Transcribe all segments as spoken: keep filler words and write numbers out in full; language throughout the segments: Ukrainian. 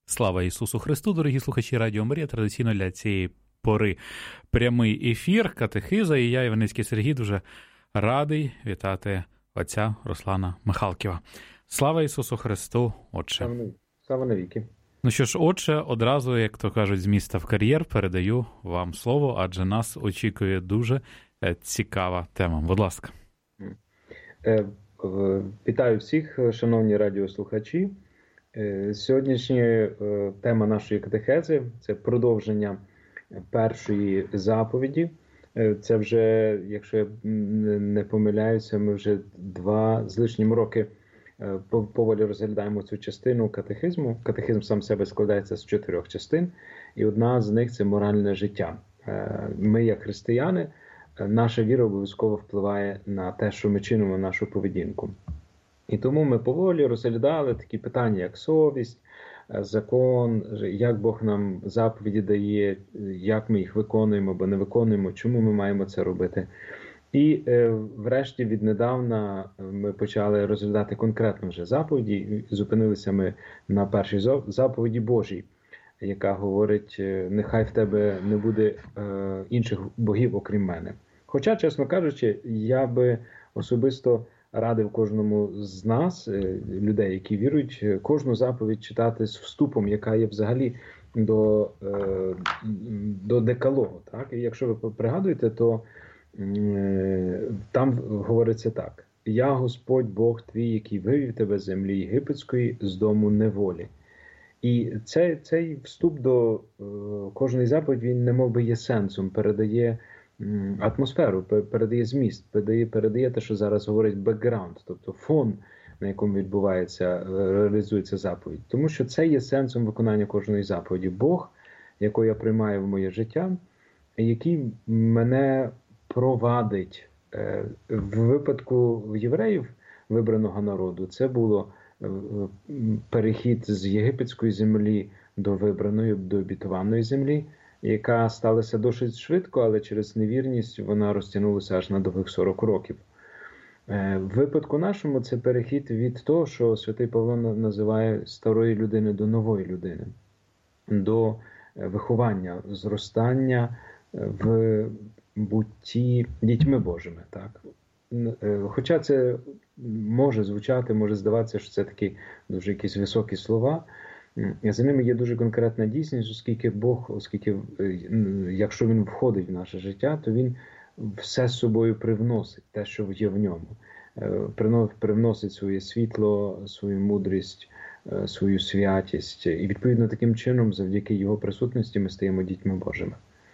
Слава Ісусу Христу, дорогі слухачі Радіо Марія. Традиційно для цієї пори прямий ефір, катехиза, і я, Іваницький Сергій, дуже радий вітати отця Руслана Михалківа. Слава Ісусу Христу, Отче. Слава навіки. Ну що ж, Отче, одразу, як то кажуть, з міста в кар'єр, передаю вам слово, адже нас очікує дуже цікава тема. Будь ласка. Вітаю всіх, шановні радіослухачі. Сьогоднішня тема нашої катехези – це продовження першої заповіді. Це вже, якщо я не помиляюся, ми вже два з лишнім роки поволі розглядаємо цю частину катехизму. Катехизм сам себе складається з чотирьох частин, і одна з них – це моральне життя. Ми, як християни, наша віра обов'язково впливає на те, що ми чинимо, нашу поведінку. І тому ми поволі розглядали такі питання, як совість, закон, як Бог нам заповіді дає, як ми їх виконуємо або не виконуємо, чому ми маємо це робити. І е, врешті віднедавна ми почали розглядати конкретно вже заповіді. Зупинилися ми на першій заповіді Божій, яка говорить: нехай в тебе не буде е, інших богів, окрім мене. Хоча, чесно кажучи, я би особисто радив кожному з нас, людей, які вірують, кожну заповідь читати з вступом, яка є взагалі до, до декалогу. Так? І якщо ви пригадуєте, то там говориться так: «Я Господь Бог твій, який вивів тебе з землі єгипетської, з дому неволі». І цей, цей вступ до кожної заповіді, він немов би є сенсом, передає атмосферу, передає зміст, передає, передає те, що зараз говорить бекграунд, тобто фон, на якому відбувається, реалізується заповідь. Тому що це є сенсом виконання кожної заповіді. Бог, якого я приймаю в моє життя, який мене провадить. В випадку євреїв, вибраного народу, це було перехід з єгипетської землі до вибраної, до обітованої землі, яка сталася досить швидко, але через невірність вона розтягнулася аж на довгих сорок років. В випадку нашому це перехід від того, що святий Павло називає старої людини до нової людини, до виховання, зростання в бутті дітьми Божими. Так? Хоча це може звучати, може здаватися, що це такі дуже якісь високі слова, за ними є дуже конкретна дійсність, оскільки Бог, оскільки, якщо Він входить в наше життя, то Він все з собою привносить, те, що є в ньому. Привносить своє світло, свою мудрість, свою святість. І, відповідно, таким чином, завдяки Його присутності, ми стаємо дітьми Божими.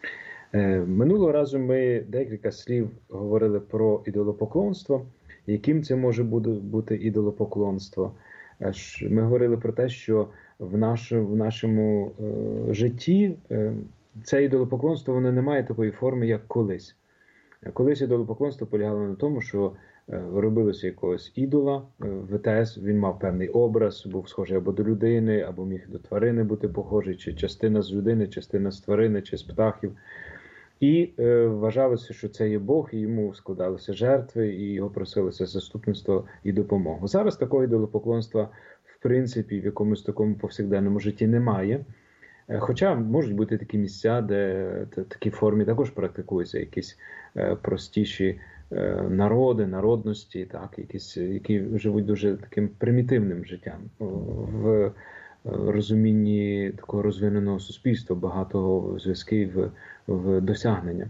Минулого разу ми декілька слів говорили про ідолопоклонство. Яким це може бути ідолопоклонство? Ми говорили про те, що в нашому, в нашому е, житті е, це ідолопоклонство, воно не має такої форми, як колись. Колись ідолопоклонство полягало на тому, що е, робилося якогось ідола, е, в ВТС він мав певний образ, був схожий або до людини, або міг до тварини бути похожий, чи частина з людини, частина з тварини, чи з птахів. І е, вважалося, що це є Бог, і йому складалися жертви, і його просилося заступництво і допомогу. Зараз такого ідолопоклонства, в принципі, в якомусь такому повсякденному житті немає. Е, хоча можуть бути такі місця, де в такій формі також практикуються якісь е, простіші е, народи, народності, так, якісь, які живуть дуже таким примітивним життям. В розумінні такого розвиненого суспільства, багатого зв'язків в досягнення.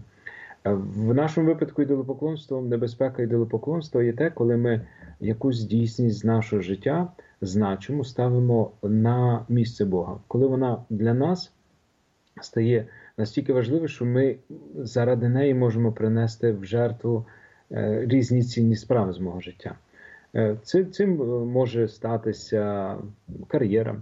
В нашому випадку ідолопоклонством, небезпека ідолопоклонства є те, коли ми якусь дійсність з нашого життя значимо ставимо на місце Бога. Коли вона для нас стає настільки важливою, що ми заради неї можемо принести в жертву різні цінні справи з мого життя. Цим може статися кар'єра,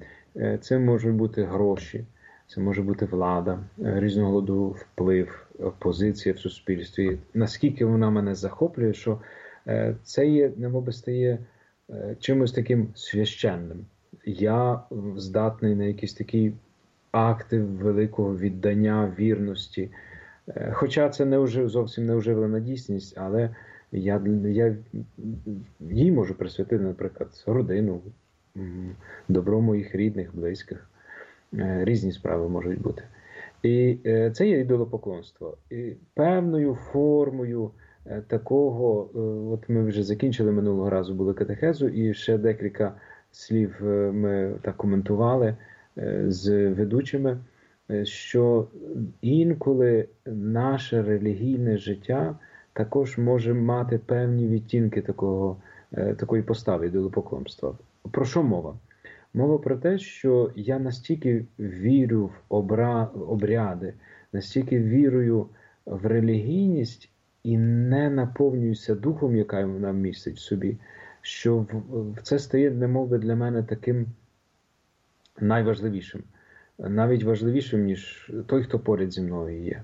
це можуть бути гроші, це може бути влада, різного роду вплив, позиція в суспільстві. Наскільки вона мене захоплює, що це є, немоби стає чимось таким священним. Я здатний на якісь такі акти великого віддання, вірності. Хоча це не вже, зовсім не оживлена дійсність, але я, я їй можу присвятити, наприклад, родину, добро моїх рідних, близьких. Різні справи можуть бути. І це є ідолопоклонство. І певною формою такого, от ми вже закінчили минулого разу, були катехезу, і ще декілька слів ми так коментували з ведучими, що інколи наше релігійне життя також може мати певні відтінки такого, такої постави ідолопоклонства. Про що мова? Мова про те, що я настільки вірю в обра... обряди, настільки вірую в релігійність і не наповнююся духом, яка вона містить в собі, що в... це стає немовби для мене таким найважливішим. Навіть важливішим, ніж той, хто поряд зі мною є.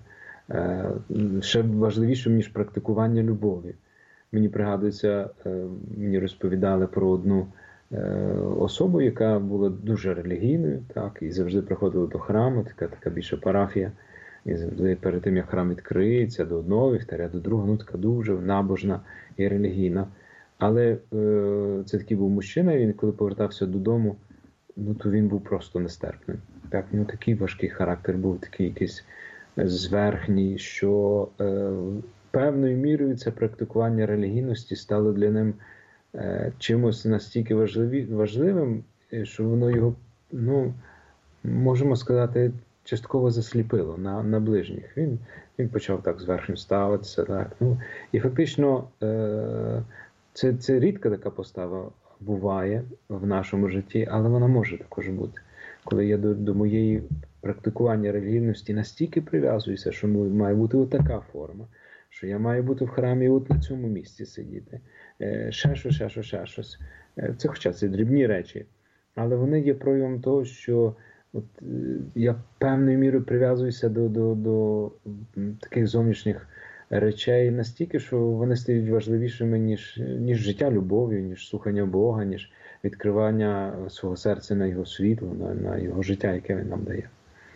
Ще важливішим, ніж практикування любові. Мені пригадується, мені розповідали про одну особу, яка була дуже релігійною, так, і завжди приходила до храму, така, така більша парафія, і завжди перед тим, як храм відкриється, до одного вівтаря, до другого, ну така дуже набожна і релігійна. Але е, це такий був мужчина, і він коли повертався додому, ну то він був просто нестерпним. Так, ну такий важкий характер був, такий якийсь зверхній, що е, певною мірою це практикування релігійності стало для ним чимось настільки важливі, важливим, що воно його, ну, можемо сказати, частково засліпило на, на ближніх. Він, він почав так зверхньо ставитися. Так. Ну, і фактично це, це рідка така постава буває в нашому житті, але вона може також бути. Коли я до, до моєї практикування релігійності настільки прив'язуюся, що має бути отака форма, що я маю бути в храмі от на цьому місці сидіти. Ще щось, ще щось, ще щось. Це хоча це дрібні речі, але вони є проявом того, що от, я певною мірою прив'язуюся до, до, до таких зовнішніх речей настільки, що вони стають важливішими, ніж, ніж життя любов'ю, ніж слухання Бога, ніж відкривання свого серця на його світло, на, на його життя, яке він нам дає.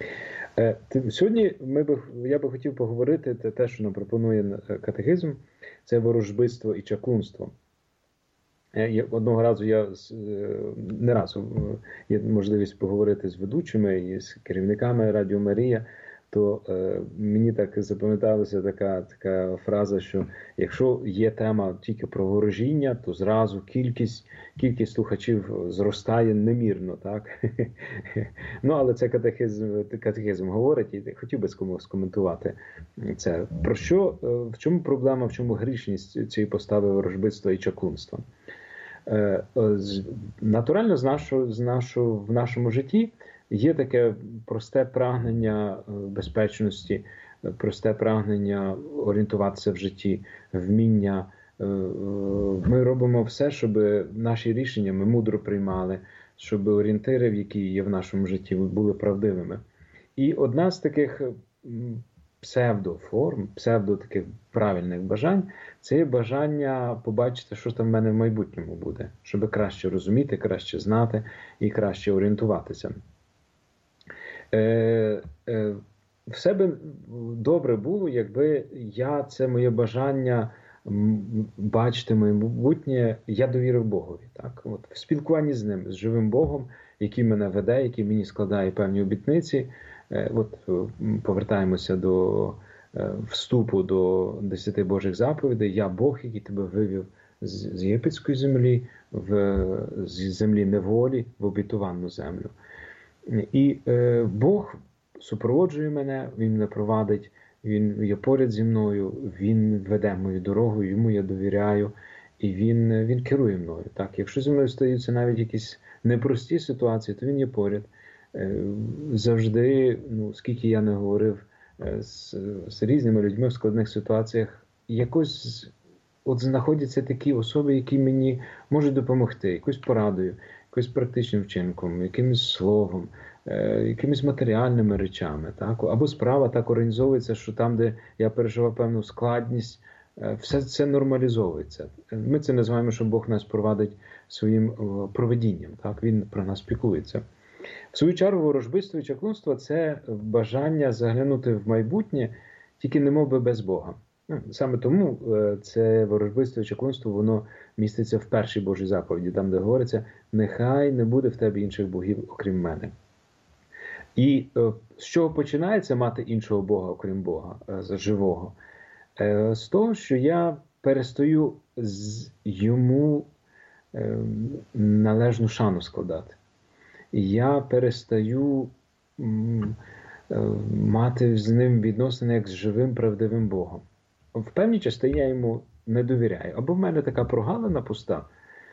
Сьогодні ми би, я би хотів поговорити те, те, що нам пропонує катехизм, це ворожбитство і чаклунство. Одного разу я, не разу, є можливість поговорити з ведучими і з керівниками Радіо Марія, то е, мені так запам'яталася така, така фраза, що якщо є тема тільки про ворожіння, то зразу кількість, кількість слухачів зростає немірно, так? Ну, але це катехизм, катехизм говорить, і хотів би скоментувати це. Про що, в чому проблема, в чому грішність цієї постави ворожбитства і чаклунства? Е, натурально, з нашого, з нашого, в нашому житті є таке просте прагнення безпечності, просте прагнення орієнтуватися в житті, вміння. Ми робимо все, щоб наші рішення ми мудро приймали, щоб орієнтири, які є в нашому житті, були правдивими. І одна з таких псевдоформ, псевдо таких правильних бажань, це є бажання побачити, що там в мене в майбутньому буде, щоб краще розуміти, краще знати і краще орієнтуватися. Е, е, все би добре було, якби я, це моє бажання бачити майбутнє, я довірив Богові. Так? От, в спілкуванні з ним, з живим Богом, який мене веде, який мені складає певні обітниці. Е, от, повертаємося до е, вступу до десяти Божих заповідей. Я Бог, який тебе вивів з, з єгипетської землі, в, з землі неволі в обітовану землю. І е, Бог супроводжує мене, Він мене провадить, Він є поряд зі мною, Він веде мою дорогу, Йому я довіряю, і Він, він керує мною. Так? Якщо зі мною стаються навіть якісь непрості ситуації, то Він є поряд. Е, завжди, ну, скільки я не говорив е, з, з різними людьми в складних ситуаціях, якось от знаходяться такі особи, які мені можуть допомогти, якоюсь порадою, якимось практичним вчинком, якимось словом, е, якимись матеріальними речами. Так? Або справа так організовується, що там, де я переживав певну складність, е, все це нормалізовується. Ми це називаємо, що Бог нас провадить своїм о, провидінням. Так? Він про нас піклується. В свою чергу, ворожбитство і чаклунство – це бажання заглянути в майбутнє, тільки немов би без Бога. Саме тому це ворожбитство і чаклунство, воно міститься в першій Божій заповіді, там, де говориться, нехай не буде в тебе інших богів, окрім мене. І з чого починається мати іншого Бога, окрім Бога, живого? З того, що я перестаю йому належну шану складати. Я перестаю мати з ним відносини як з живим, правдивим Богом. В певній частині я йому не довіряю. Або в мене така прогалина пуста,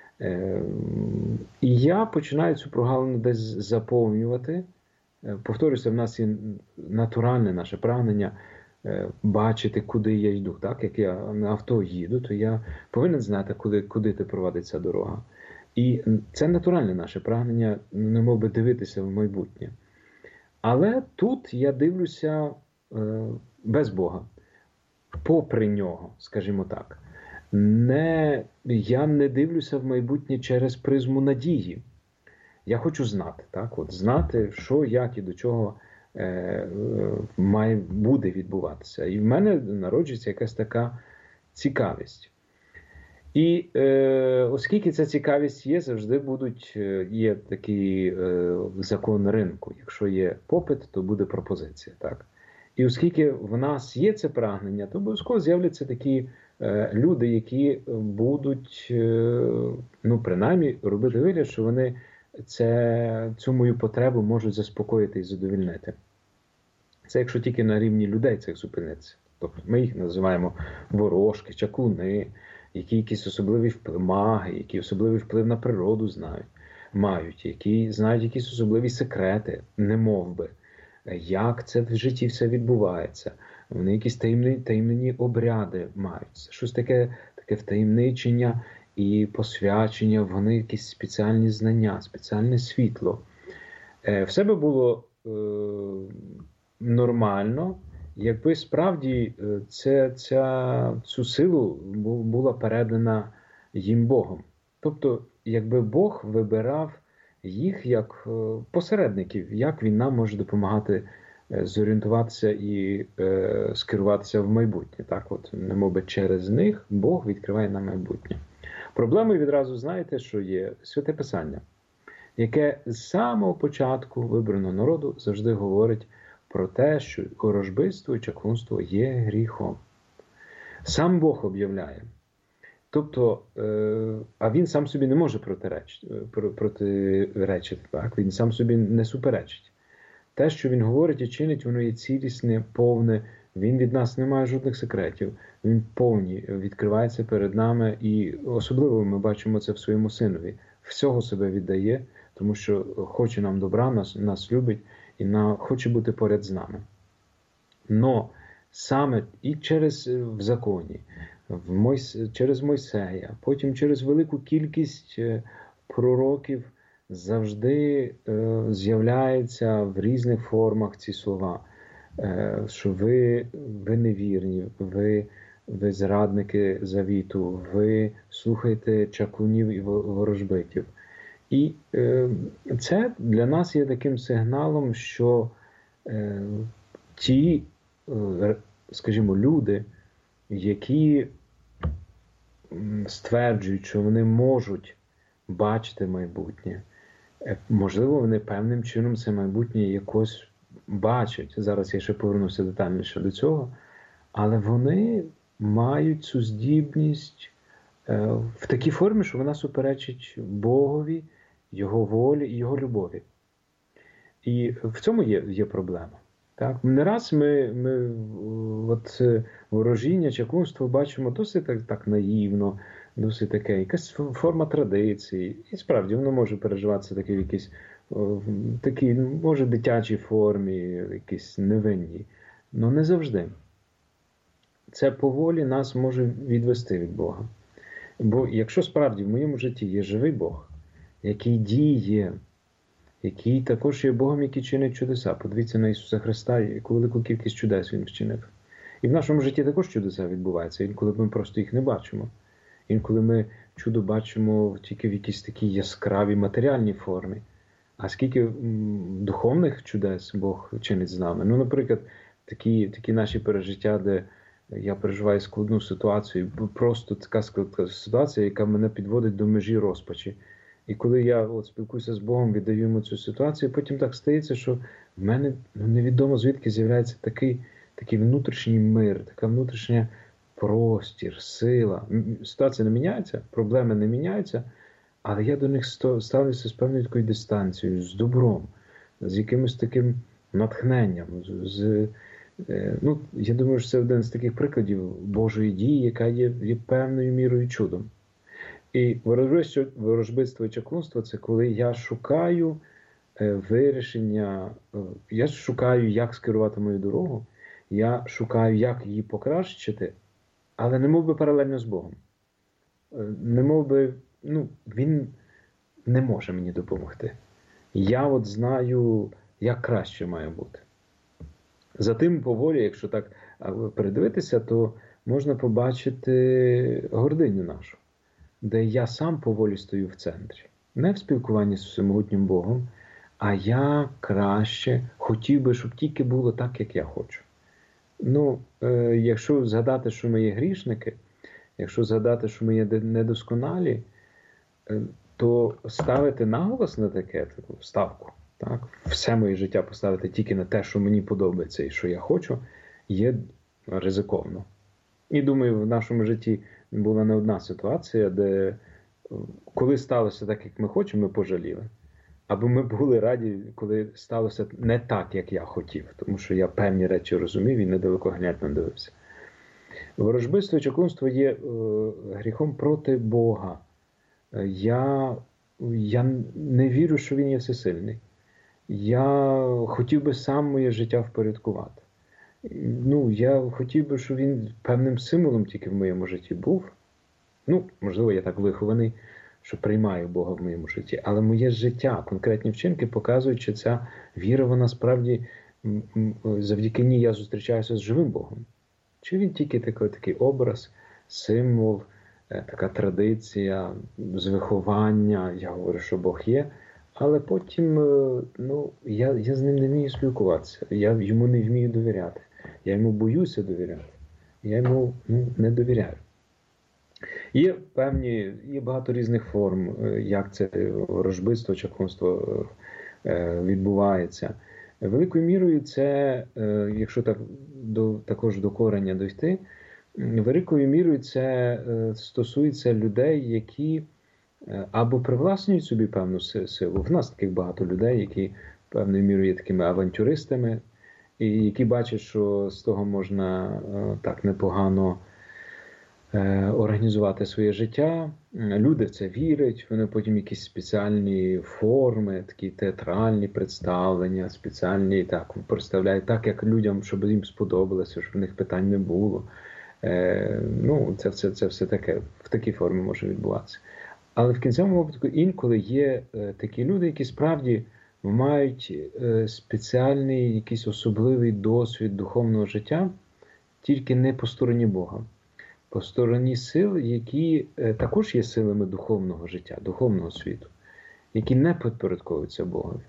і я починаю цю прогалину десь заповнювати. Повторюся, в нас є натуральне наше прагнення бачити, куди я йду. Так? Як я на авто їду, то я повинен знати, куди, куди ти провадить ця дорога. І це натуральне наше прагнення, немов би дивитися в майбутнє. Але тут я дивлюся без Бога, попри нього, скажімо так. Не, я не дивлюся в майбутнє через призму надії. Я хочу знати, так, от, знати, що, як і до чого е, має буде відбуватися. І в мене народжується якась така цікавість. І е, оскільки ця цікавість є, завжди будуть, є такий е, закон ринку. Якщо є попит, то буде пропозиція. Так? І оскільки в нас є це прагнення, то обов'язково з'являться такі е, люди, які будуть, е, ну, принаймні, робити вигляд, що вони це, цю мою потребу можуть заспокоїти і задовільнити. Це якщо тільки на рівні людей це зупиниться. Тобто ми їх називаємо ворожки, чаклуни, які якийсь особливий вплив, маги, які особливий вплив на природу знають, мають, які знають якісь особливі секрети, немов би, як це в житті все відбувається. Вони якісь таємні, таємні обряди мають. Щось таке, таке втаємничення і посвячення, вони якісь спеціальні знання, спеціальне світло. Все би було е, нормально, якби справді це, ця, цю силу була передана їм Богом. Тобто, якби Бог вибирав їх як посередників, як він нам може допомагати зорієнтуватися і е, скеруватися в майбутнє. Так от, немовби через них Бог відкриває нам майбутнє. Проблемою відразу знаєте, що є Святе Писання, яке з самого початку вибраного народу завжди говорить про те, що ворожбитство і чаклунство є гріхом. Сам Бог об'являє. Тобто, е, а він сам собі не може протиречити, протиречити, так? Він сам собі не суперечить. Те, що він говорить і чинить, воно є цілісне, повне. Він від нас не має жодних секретів. Він повні, відкривається перед нами. І особливо ми бачимо це в своєму синові. Всього себе віддає, тому що хоче нам добра, нас, нас любить і на, хоче бути поряд з нами. Но саме і через в законі, в Мойс, через Мойсея, потім через велику кількість пророків завжди е, з'являються в різних формах ці слова, е, що ви, ви невірні, ви, ви зрадники завіту, ви слухаєте чаклунів і ворожбитів. І е, це для нас є таким сигналом, що е, ті, е, скажімо, люди, які стверджують, що вони можуть бачити майбутнє, можливо, вони певним чином це майбутнє якось бачать. Зараз я ще повернуся детальніше до цього. Але вони мають цю здібність в такій формі, що вона суперечить Богові, Його волі і Його любові. І в цьому є, є проблема. Так? Не раз ми, ми от, ворожіння, чаклунство бачимо досить так, так наївно, досить таке, якась форма традиції. І справді воно може переживатися такі в якійсь такій, може, дитячій формі, якійсь невинній. Але не завжди. Це поволі нас може відвести від Бога. Бо якщо справді в моєму житті є живий Бог, який діє, який також є Богом, який чинить чудеса. Подивіться на Ісуса Христа, яку велику кількість чудес Він вчинив. І в нашому житті також чудеса відбуваються, інколи ми просто їх не бачимо. Інколи ми чудо бачимо тільки в якійсь такій яскравій матеріальній формі. А скільки духовних чудес Бог чинить з нами. Ну, наприклад, такі, такі наші пережиття, де я переживаю складну ситуацію, просто така складна ситуація, яка мене підводить до межі розпачі. І коли я от спілкуюся з Богом, віддаю йому цю ситуацію, потім так стається, що в мене ну, невідомо звідки з'являється такий, такий внутрішній мир, така внутрішня простір, сила. Ситуація не міняється, проблеми не міняються, але я до них ставлюся з певною такою дистанцією, з добром, з якимось таким натхненням. З, ну, я думаю, що це один з таких прикладів Божої дії, яка є, є певною мірою чудом. І ворожбитство і чаклунство – це коли я шукаю вирішення, я шукаю, як скерувати мою дорогу, я шукаю, як її покращити, але не мов би паралельно з Богом. Не мов би, ну, він не може мені допомогти. Я от знаю, як краще має бути. Затим поволі, якщо так передивитися, то можна побачити гординю нашу, де я сам поволі стою в центрі. Не в спілкуванні з всемогутнім Богом, а я краще хотів би, щоб тільки було так, як я хочу. Ну, е, якщо згадати, що ми є грішники, якщо згадати, що ми є недосконалі, е, то ставити наголос на таке, таку ставку, так, все моє життя поставити тільки на те, що мені подобається і що я хочу, є ризиковно. І думаю, в нашому житті була не одна ситуація, де коли сталося так, як ми хочемо, ми пожаліли. Або ми були раді, коли сталося не так, як я хотів, тому що я певні речі розумів і недалекоглядно дивився. Ворожбитство і чаклунство є е, гріхом проти Бога. Я, я не вірю, що Він є всесильний. Я хотів би сам моє життя впорядкувати. Ну, я хотів би, щоб він певним символом тільки в моєму житті був. Ну, можливо, я так вихований, що приймаю Бога в моєму житті. Але моє життя, конкретні вчинки показують, що ця віра, вона справді, завдяки ній я зустрічаюся з живим Богом. Чи він тільки такий, такий образ, символ, така традиція, з виховання, я говорю, що Бог є, але потім, ну, я, я з ним не вмію спілкуватися, я йому не вмію довіряти, я йому боюся довіряти, я йому ну, не довіряю. Є певні, є багато різних форм, як це ворожбитство, чаклунство відбувається. Великою мірою це, якщо так до, також до корення дойти, великою мірою це стосується людей, які або привласнюють собі певну силу. В нас таких багато людей, які певною мірою є такими авантюристами, і які бачать, що з того можна так непогано організувати своє життя. Люди в це вірять, вони потім якісь спеціальні форми, такі театральні представлення, спеціальні, так, представляють так, як людям, щоб їм сподобалося, щоб в них питань не було. Е, ну, це, це, це все таке, в такій формі може відбуватися. Але в кінцевому випадку інколи є е, такі люди, які справді мають е, спеціальний, якийсь особливий досвід духовного життя, тільки не по стороні Бога. По стороні сил, які е, також є силами духовного життя, духовного світу, які не підпорядковуються Богові.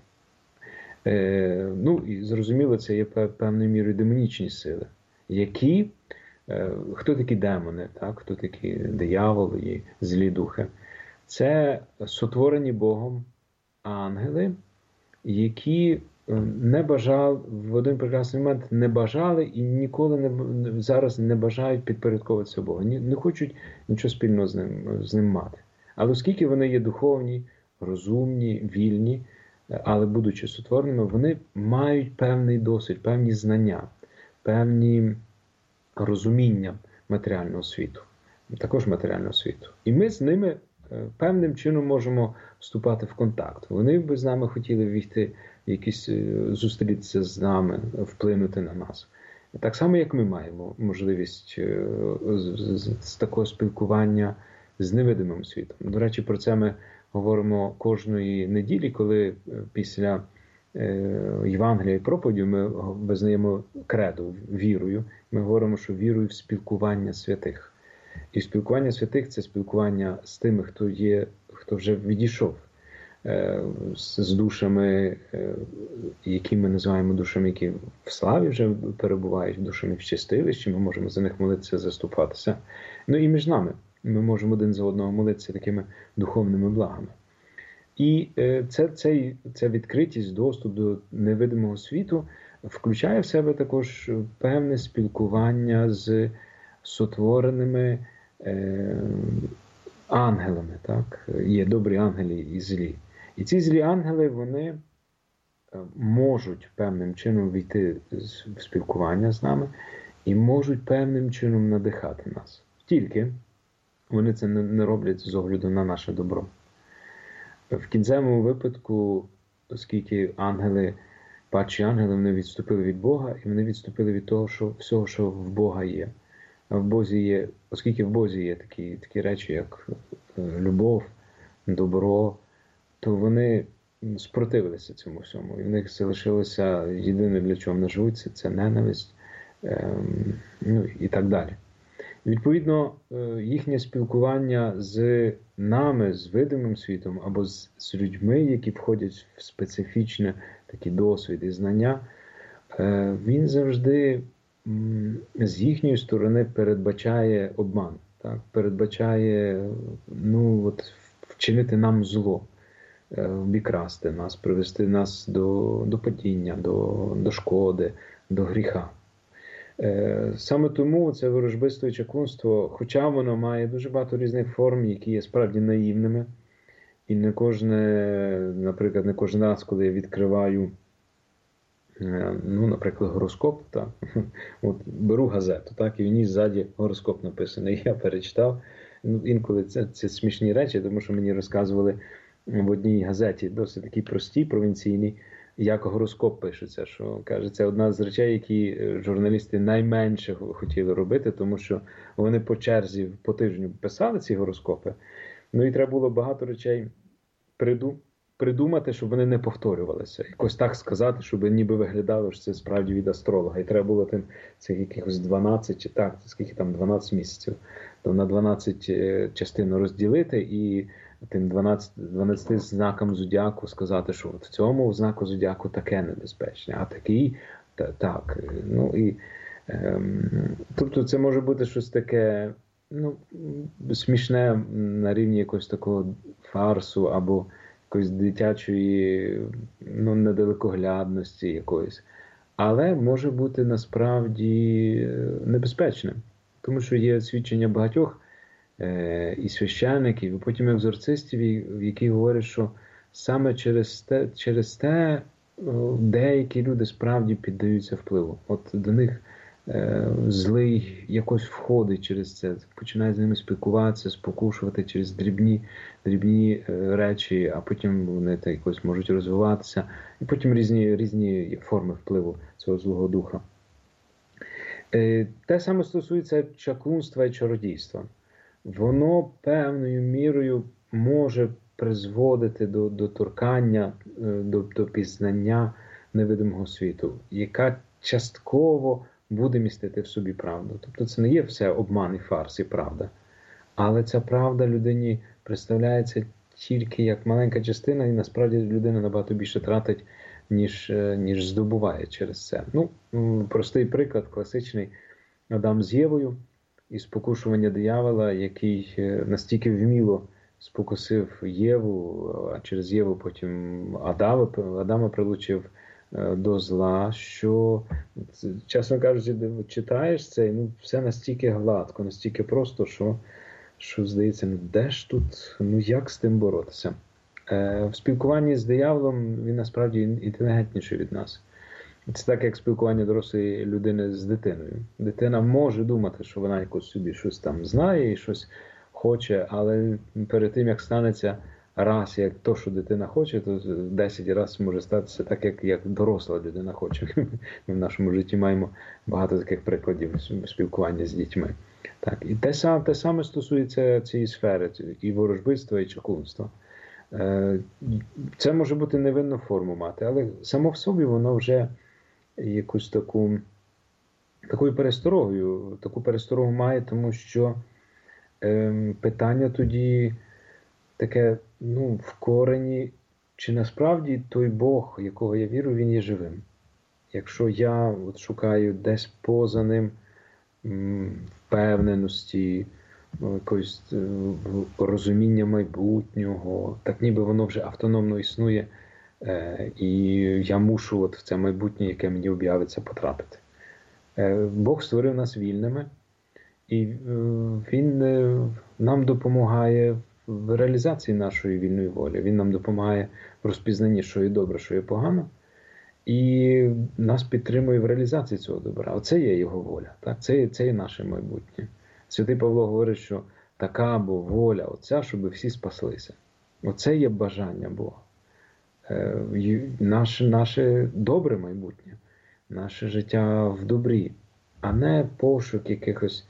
Е, ну, і зрозуміло, це є певною мірою демонічні сили, які, е, хто такі демони, так? Хто такі дияволи і злі духи? Це сотворені Богом ангели, які не бажали, в один прекрасний момент не бажали і ніколи не, зараз не бажають підпорядковуватися Богу. Не, не хочуть нічого спільного з ним, з ним мати. Але оскільки вони є духовні, розумні, вільні, але будучи сотвореними, вони мають певний досвід, певні знання, певні розуміння матеріального світу, також матеріального світу. І ми з ними певним чином можемо вступати в контакт. Вони б з нами хотіли війти, якісь зустрітися з нами, вплинути на нас. Так само, як ми маємо можливість з, з, з такого спілкування з невидимим світом. До речі, про це ми говоримо кожної неділі, коли після е, Євангелія і проповіді ми визнаємо кредо, вірою. Ми говоримо, що вірою в спілкування святих. І спілкування святих – це спілкування з тими, хто є, хто вже відійшов з душами, які ми називаємо душами, які в славі вже перебувають, душами в чистилищі, ми можемо за них молитися, заступатися. Ну і між нами ми можемо один за одного молитися такими духовними благами. І це, це, це відкритість, доступ до невидимого світу включає в себе також певне спілкування з сотвореними е, ангелами. Так? Є добрі ангели і злі. І ці злі ангели, вони можуть певним чином війти в спілкування з нами і можуть певним чином надихати нас. Тільки вони це не роблять з огляду на наше добро. В кінцевому випадку, оскільки ангели, падші ангели, вони відступили від Бога, і вони відступили від того, що всього, що в Бога є. А в Бозі є, оскільки в Бозі є такі, такі речі, як любов, добро, то вони спротивилися цьому всьому. І в них залишилося єдине, для чого вони живуть, це ненависть, ем, ну і так далі. Відповідно, їхнє спілкування з нами, з видимим світом, або з, з людьми, які входять в специфічне такі досвід і знання, він завжди з їхньої сторони передбачає обман, так? Передбачає, ну, от, вчинити нам зло, обікрасти нас, привести нас до, до падіння, до, до шкоди, до гріха. Саме тому це ворожбитство і чаклунство, хоча воно має дуже багато різних форм, які є справді наївними, і не кожне, наприклад, не кожен раз, коли я відкриваю, ну, наприклад, гороскоп, так, от беру газету, так, і в ній ззаді гороскоп написаний, я перечитав. Ну, інколи це, це смішні речі, тому що мені розказували в одній газеті, досить такі прості, провінційні, як гороскоп пишеться, що, каже, це одна з речей, які журналісти найменше хотіли робити, тому що вони по черзі по тижню писали ці гороскопи, ну і треба було багато речей приду, придумати, щоб вони не повторювалися. Якось так сказати, щоб ніби виглядало, що це справді від астролога. І треба було тим, це якихось дванадцять, чи так, скільки там, дванадцять місяців, то на дванадцять частин розділити і тим дванадцяти знакам зодіаку сказати, що от в цьому знаку зодіаку таке небезпечне, а такий та, так. Ну і ем, тобто це може бути щось таке, ну, смішне на рівні якогось такого фарсу або якоїсь дитячої, ну, недалекоглядності якоїсь. Але може бути насправді небезпечним, тому що є свідчення багатьох і священиків, і потім екзорцистів, які говорять, що саме через те, через те деякі люди справді піддаються впливу. От до них злий якось входить через це, починає з ними спілкуватися, спокушувати через дрібні, дрібні речі, а потім вони так якось можуть розвиватися, і потім різні, різні форми впливу цього злого духа. Те саме стосується чаклунства і чародійства. Воно певною мірою може призводити до, до торкання, до, до пізнання невидимого світу, яка частково буде містити в собі правду. Тобто це не є все обман і фарс і правда. Але ця правда людині представляється тільки як маленька частина, і насправді людина набагато більше тратить, ніж, ніж здобуває через це. Ну, простий приклад, класичний, Адам з Євою і спокушування диявола, який настільки вміло спокусив Єву, а через Єву потім Адама, Адама прилучив до зла, що, чесно кажучи, читаєш це, ну, все настільки гладко, настільки просто, що, що здається, ну де ж тут, ну як з тим боротися? Е, в спілкуванні з дияволом він насправді інтелігентніший від нас. Це так, як спілкування дорослої людини з дитиною. Дитина може думати, що вона якось собі щось там знає і щось хоче, але перед тим, як станеться раз, як то, що дитина хоче, то десять разів може статися так, як, як доросла людина хоче. Ми в нашому житті маємо багато таких прикладів спілкування з дітьми. Так. І те саме, те саме стосується цієї сфери, і ворожбитства, і чаклунства. Це може бути невинну форму мати, але само в собі воно вже якусь таку, такою пересторогою, таку пересторогу має, тому що е, питання тоді таке, ну, в корені чи насправді той Бог, якого я вірю, він є живим. Якщо я от шукаю десь поза ним впевненості, якогось розуміння майбутнього, так ніби воно вже автономно існує, і я мушу от в це майбутнє, яке мені об'явиться, потрапити. Бог створив нас вільними, і Він нам допомагає в реалізації нашої вільної волі. Він нам допомагає в розпізнанні, що є добре, що є погано, і нас підтримує в реалізації цього добра. Оце є його воля. Так? Це, це є наше майбутнє. Святий Павло говорить, що така бо воля Отця, щоб всі спаслися. Оце є бажання Бога. Наше, наше добре майбутнє, наше життя в добрі, а не пошук якихось,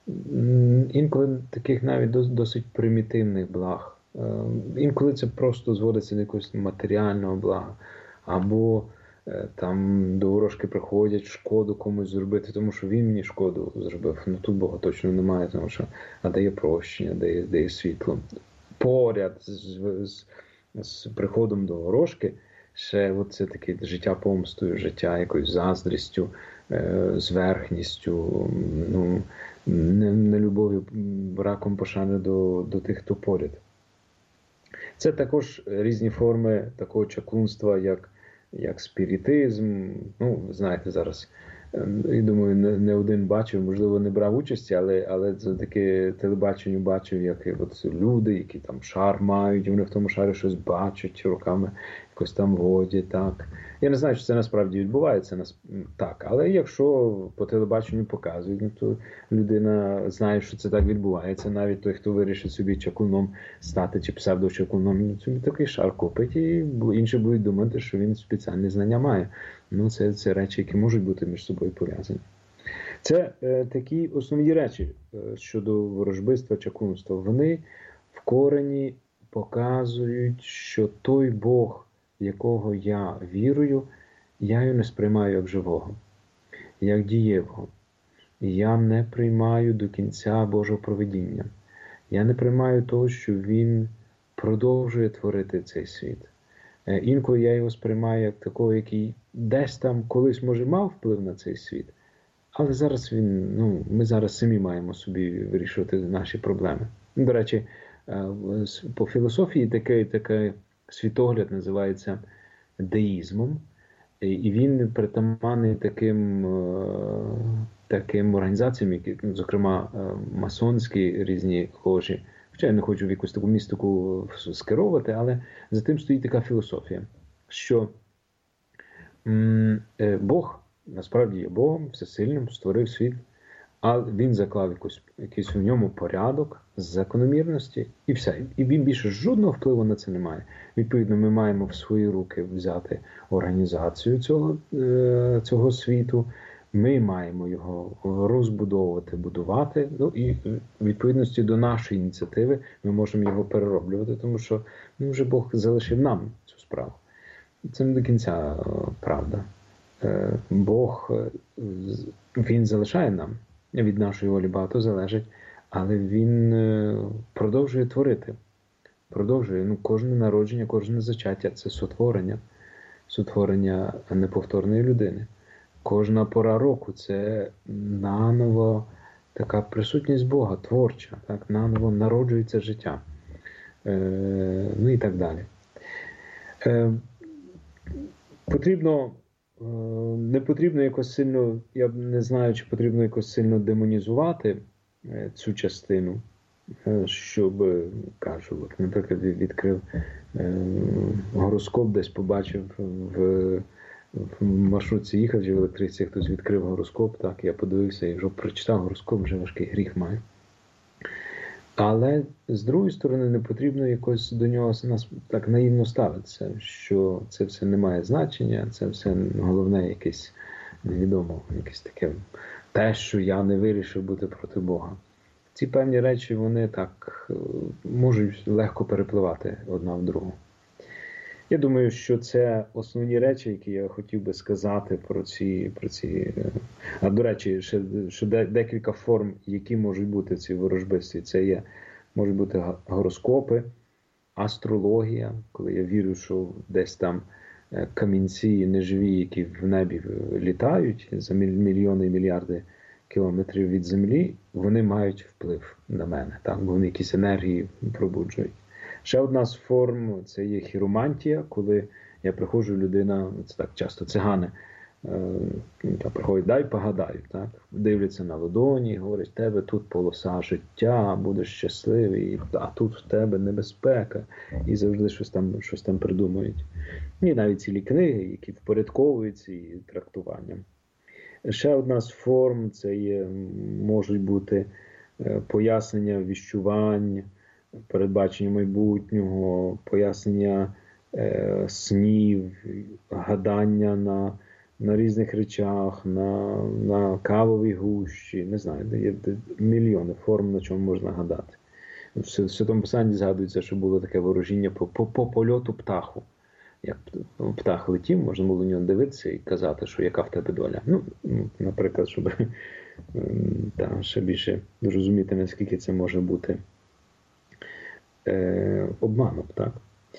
інколи таких навіть досить примітивних благ. Інколи це просто зводиться до якогось матеріального блага, або там до ворожки приходять шкоду комусь зробити, тому що він мені шкоду зробив. Ну тут Бога точно немає, тому що а дає прощення, дає, дає світло. Поряд з, з, з приходом до ворожки ще оце таке життя помстою, життя якоюсь заздрістю, е, зверхністю, ну, нелюбов'ю, браком пошани до, до тих, хто поряд. Це також різні форми такого чаклунства, як як спіритизм. Ну, ви знаєте, зараз, я думаю, не, не один бачив, можливо, не брав участі, але, але це таке телебачення бачив, як от люди, які там шар мають, і вони в тому шарі щось бачать, руками якось там водять, так. Я не знаю, що це насправді відбувається, так, але якщо по телебаченню показують, ну, то людина знає, що це так відбувається, навіть той, хто вирішить собі чаклуном стати, чи псевдочаклуном, собі такий шар купить, і інші будуть думати, що він спеціальні знання має. Ну, це, це речі, які можуть бути між собою пов'язані. Це е, такі основні речі е, щодо ворожбиства, чаклунства. Вони в корені показують, що той Бог, в якого я вірую, я його не сприймаю як живого, як дієвого. Я не приймаю до кінця Божого провидіння. Я не приймаю того, що Він продовжує творити цей світ. Інколи я його сприймаю як такого, який десь там колись, може, мав вплив на цей світ, але зараз він, ну, ми зараз самі маємо собі вирішувати наші проблеми. До речі, по філософії такий, такий світогляд називається деїзмом, і він притаманний таким, таким організаціям, які, зокрема, масонські різні ложі. Хоча я не хочу в якусь таку містику скеровувати, але за тим стоїть така філософія, що м, Бог насправді є Богом, всесильним, створив світ, а Він заклав якусь, якийсь в ньому порядок, закономірності і все. І він більше жодного впливу на це не має. Відповідно, ми маємо в свої руки взяти організацію цього, цього світу, ми маємо його розбудовувати, будувати, ну і в відповідності до нашої ініціативи ми можемо його перероблювати, тому що ну, вже Бог залишив нам цю справу. Це не до кінця правда. Бог, Він залишає нам, від нашої волі багато залежить, але Він продовжує творити. Продовжує. Ну, кожне народження, кожне зачаття – це сотворення. Сотворення неповторної людини. Кожна пора року – це наново така присутність Бога, творча. Так? Наново народжується життя. Е, ну і так далі. Е, потрібно, е, не потрібно якось сильно, я не знаю, чи потрібно якось сильно демонізувати е, цю частину, е, щоб, кажу, от, наприклад, відкрив е, гороскоп, десь побачив в в маршрутці їхав, чи в електричці хтось відкрив гороскоп, так, я подивився, і вже прочитав гороскоп, вже важкий гріх маю. Але, з другої сторони, не потрібно якось до нього нас так наївно ставитися, що це все не має значення, це все головне якесь, невідомо, якесь таке, те, що я не вирішив бути проти Бога. Ці певні речі, вони так можуть легко перепливати одна в другу. Я думаю, що це основні речі, які я хотів би сказати про ці... Про ці... А, до речі, ще, ще декілька форм, які можуть бути ці ворожбисті. Це є, можуть бути гороскопи, астрологія, коли я вірю, що десь там камінці неживі, які в небі літають за мільйони і мільярди кілометрів від землі, вони мають вплив на мене, так? Бо вони якісь енергії пробуджують. Ще одна з форм – це є хіромантія, коли я приходжу, людина, це так часто цигани, та приходять, дай погадаю, так? Дивляться на ладоні, говорять, тебе тут полоса життя, будеш щасливий, а тут в тебе небезпека. І завжди щось там, щось там придумують. І навіть цілі книги, які впорядковують ці трактування. Ще одна з форм – це є, можуть бути пояснення віщувань, передбачення майбутнього, пояснення е, снів, гадання на, на різних речах, на, на кавовій гущі, не знаю, є мільйони форм, на чому можна гадати. В Святому Писанні згадується, що було таке ворожіння по, по, по польоту птаху. Як птах летів, можна було на нього дивитися і казати, що яка в тебе доля. Ну, наприклад, щоб та, ще більше зрозуміти, наскільки це може бути е, обманом. Так?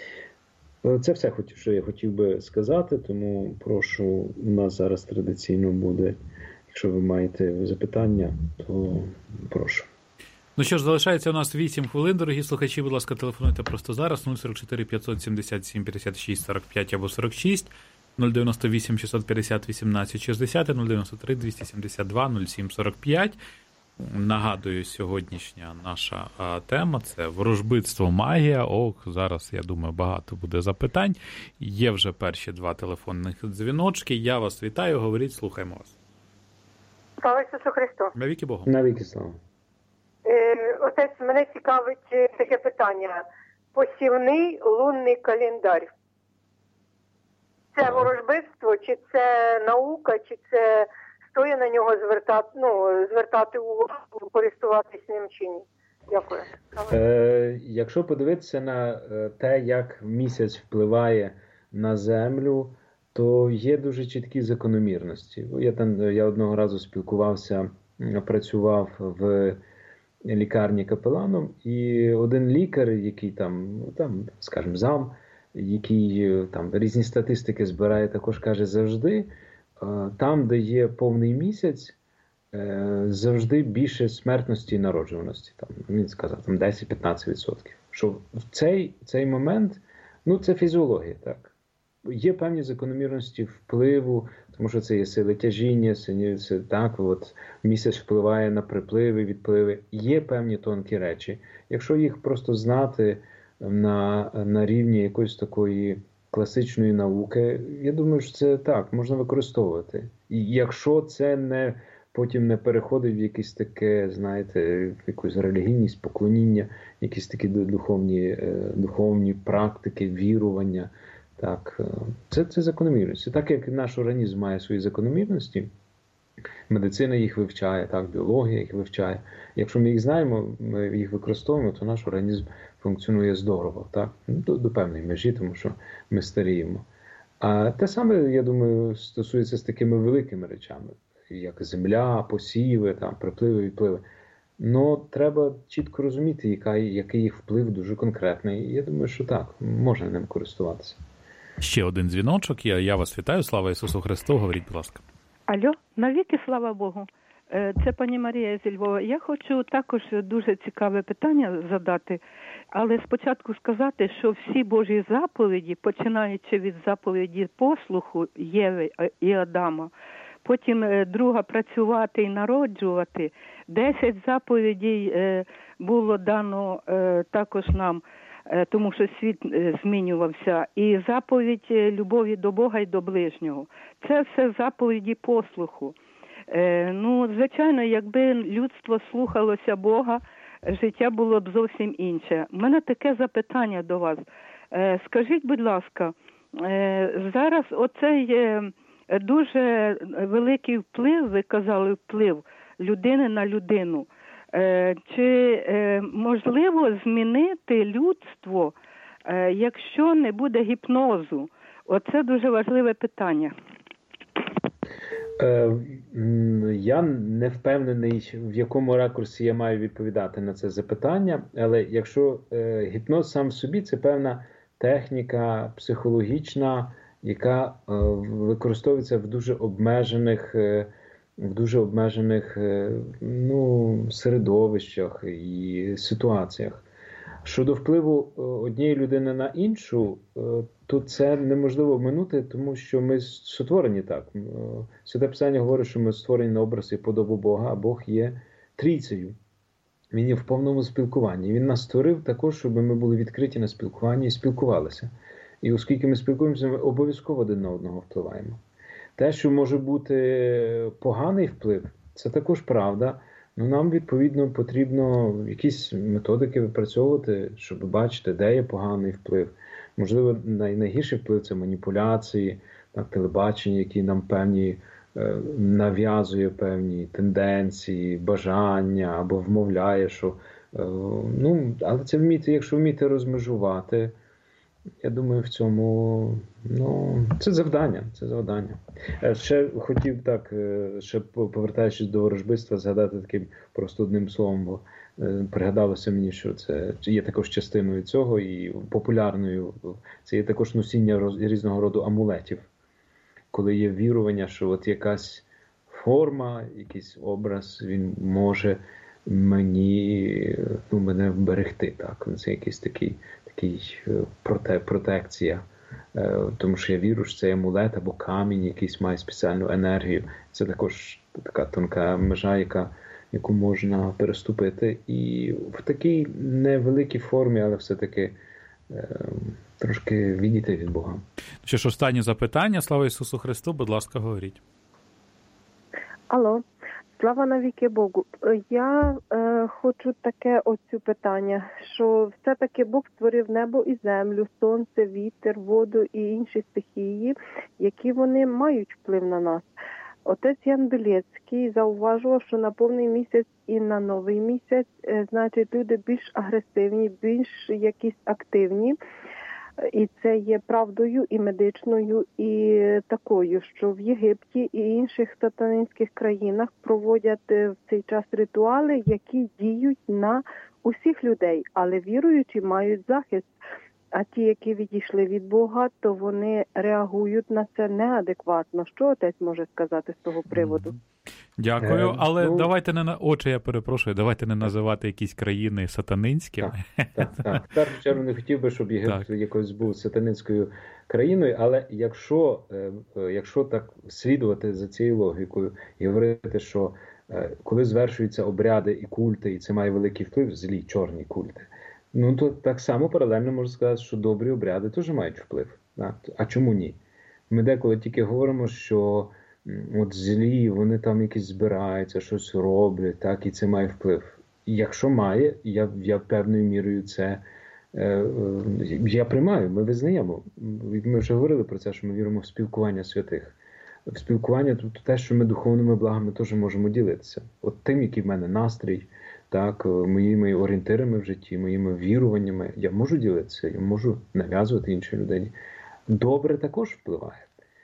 Це все, що я хотів би сказати, тому прошу, у нас зараз традиційно буде, якщо ви маєте запитання, то прошу. Ну що ж, залишається у нас вісім хвилин, дорогі слухачі, будь ласка, телефонуйте просто зараз, нуль сорок чотири п'ятсот сімдесят сім п'ятдесят шість сорок п'ять або сорок шість, нуль дев'яносто вісім шістсот п'ятдесят вісімнадцять шістдесят, нуль дев'яносто три двісті сімдесят два нуль сім сорок п'ять. Нагадую, сьогоднішня наша а, тема – це ворожбитство, магія. Ох, зараз, я думаю, багато буде запитань. Є вже перші два телефонних дзвіночки. Я вас вітаю, говоріть, слухаємо вас. Слава Ісусу Христу. Навіки Богу. Навіки слава. Е, отець, мене цікавить таке питання. Посівний лунний календар. Це ворожбитство, чи це наука, чи це стоїть на нього звертати, ну, звертати увагу, користуватись ним чи ні? Дякую. Е, якщо подивитися на те, як місяць впливає на Землю, то є дуже чіткі закономірності. Я, там, я одного разу спілкувався, працював в лікарні капеланом, і один лікар, який там, там, скажімо, зам, який там різні статистики збирає, також каже, завжди, там, де є повний місяць, завжди більше смертності і народжуваності. Там, він сказав, там десять-п'ятнадцять відсотків. Що в цей, цей момент, ну, це фізіологія, так. Є певні закономірності впливу, тому що це є сили тяжіння, це, це так, от місяць впливає на припливи, відпливи. Є певні тонкі речі. Якщо їх просто знати на, на рівні якоїсь такої класичної науки, я думаю, що це так, можна використовувати. І якщо це не потім не переходить в якесь таке, знаєте, якусь релігійність, поклоніння, якісь такі духовні, духовні практики, вірування. Так, це, це закономірності. Так як наш організм має свої закономірності, медицина їх вивчає, так, біологія їх вивчає. Якщо ми їх знаємо, ми їх використовуємо, то наш організм функціонує здорово, так, до, до певної межі, тому що ми старіємо. А те саме, я думаю, стосується з такими великими речами, як земля, посіви, там, припливи, відпливи. Но треба чітко розуміти, яка, який їх вплив дуже конкретний. І я думаю, що так, можна ним користуватися. Ще один дзвіночок. Я, я вас вітаю. Слава Ісусу Христу. Говоріть, будь ласка. Алло, навіки слава Богу. Це пані Марія зі Львова. Я хочу також дуже цікаве питання задати, але спочатку сказати, що всі Божі заповіді, починаючи від заповіді послуху Єви і Адама, потім друга працювати і народжувати, десять заповідей було дано також нам, тому що світ змінювався, і заповідь любові до Бога і до ближнього. Це все заповіді послуху. Ну, звичайно, якби людство слухалося Бога, життя було б зовсім інше. У мене таке запитання до вас. Скажіть, будь ласка, зараз оцей дуже великий вплив, ви казали, вплив людини на людину. Чи можливо змінити людство, якщо не буде гіпнозу? Оце дуже важливе питання. Я не впевнений, в якому ракурсі я маю відповідати на це запитання, але якщо гіпноз сам в собі – це певна техніка психологічна, яка використовується в дуже обмежених, в дуже обмежених ну, середовищах і ситуаціях. Щодо впливу однієї людини на іншу, то це неможливо оминути, тому що ми сотворені так. Святе Писання говорить, що ми створені на образ і подобу Бога, а Бог є трійцею. Він є в повному спілкуванні. Він нас створив також, щоб ми були відкриті на спілкуванні і спілкувалися. І оскільки ми спілкуємося, ми обов'язково один на одного впливаємо. Те, що може бути поганий вплив, це також правда. Ну, нам, відповідно, потрібно якісь методики випрацьовувати, щоб бачити, де є поганий вплив. Можливо, найгірший вплив – це маніпуляції, так, телебачення, які нам певні, е, нав'язує певні тенденції, бажання або вмовляє, що... Е, ну, але це вміти, якщо вміти розмежувати, я думаю, в цьому, ну, це завдання, це завдання. Ще хотів так, ще повертаючись до ворожбитства, згадати таким просто одним словом, бо пригадалося мені, що це є також частиною цього і популярною, це є також носіння різного роду амулетів, коли є вірування, що от якась форма, якийсь образ, він може мені, ну, мене вберегти, так, це якийсь такий такий проте, протекція, тому що я вірю, що цей амулет або камінь якийсь має спеціальну енергію. Це також така тонка межа, яка, яку можна переступити. І в такій невеликій формі, але все-таки е, трошки відійти від Бога. Ще ж останнє запитання. Слава Ісусу Христу, будь ласка, говоріть. Алло. Слава навіки Богу. Я е, хочу таке оцю питання, що все-таки Бог створив небо і землю, сонце, вітер, воду і інші стихії, які вони мають вплив на нас. Отець Ян Білецький зауважував, що на повний місяць і на новий місяць, е, значить, люди більш агресивні, більш якісь активні. І це є правдою і медичною, і такою, що в Єгипті і інших сатанинських країнах проводять в цей час ритуали, які діють на усіх людей, але віруючі мають захист. А ті, які відійшли від Бога, то вони реагують на це неадекватно. Що отець може сказати з того приводу? Дякую, е, але ну, давайте не на отже, я перепрошую, давайте не називати якісь країни сатанинськими. Так, так, так. В першу чергу не хотів би, щоб Єгипет якось був сатанинською країною, але якщо, якщо так слідувати за цією логікою і говорити, що коли звершуються обряди і культи, і це має великий вплив, злі, чорні культи, ну то так само паралельно можна сказати, що добрі обряди теж мають вплив. А чому ні? Ми деколи тільки говоримо, що от злі, вони там якісь збираються, щось роблять, так, і це має вплив. І якщо має, я, я певною мірою це, е, я приймаю, ми визнаємо. Ми вже говорили про це, що ми віримо в спілкування святих. В спілкування, тобто те, що ми духовними благами теж можемо ділитися. От тим, який в мене настрій, так, моїми орієнтирами в житті, моїми віруваннями, я можу ділитися, я можу нав'язувати іншій людині. Добре також впливає.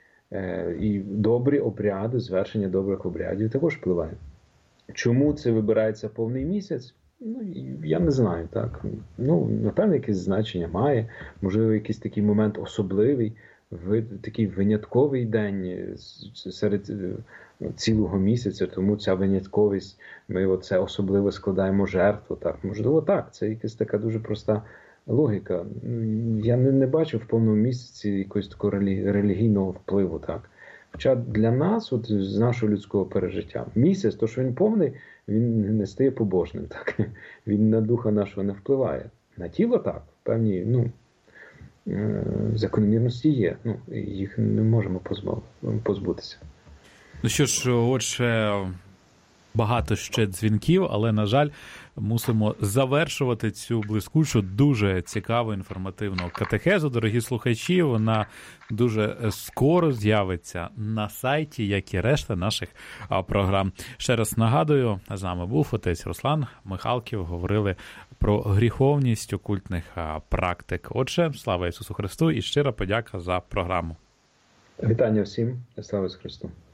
І добрі обряди, звершення добрих обрядів також впливає. Чому це вибирається повний місяць? Ну, я не знаю, так. Ну, напевно, якесь значення має. Можливо, якийсь такий момент особливий, такий винятковий день серед цілого місяця, тому ця винятковість, ми оце особливо складаємо жертву, так. Можливо, так. Це якась така дуже проста логіка. Я не, не бачу в повному місяці якогось такого релігійного впливу, так. Хоча для нас, от з нашого людського пережиття, місяць, то що він повний, він не стає побожним, так. Він на духа нашого не впливає. На тіло так, певні, ну, закономірності є, ну, їх не можемо позбутися. Ну що ж, отже, багато ще дзвінків, але, на жаль, мусимо завершувати цю блискучу, дуже цікаву, інформативну катехезу. Дорогі слухачі, вона дуже скоро з'явиться на сайті, як і решта наших програм. Ще раз нагадую, з нами був отець Руслан Михалків, говорили про гріховність окультних практик. Отже, слава Ісусу Христу і щира подяка за програму. Вітання всім, слава Ісусу Христу.